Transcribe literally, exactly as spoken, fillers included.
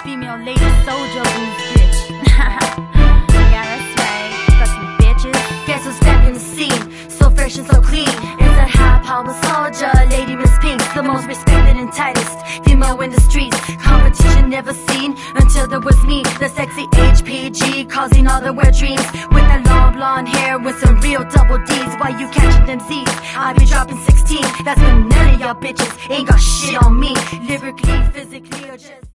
female lady soldier blues, bitch. Yeah, that's right. Fucking bitches. Guess who's back in the scene? So fresh and so clean. It's a high power soldier, Lady Miss Pink, the most respected and tightest female in the streets. Competition never seen until there was me, the sexy H P G, causing all the weird dreams. With that long blonde hair with some real double D's. Why you catching them Z's? I be dropping sixteen. That's when none of y'all bitches ain't got shit on me. Lyrically, physically, or just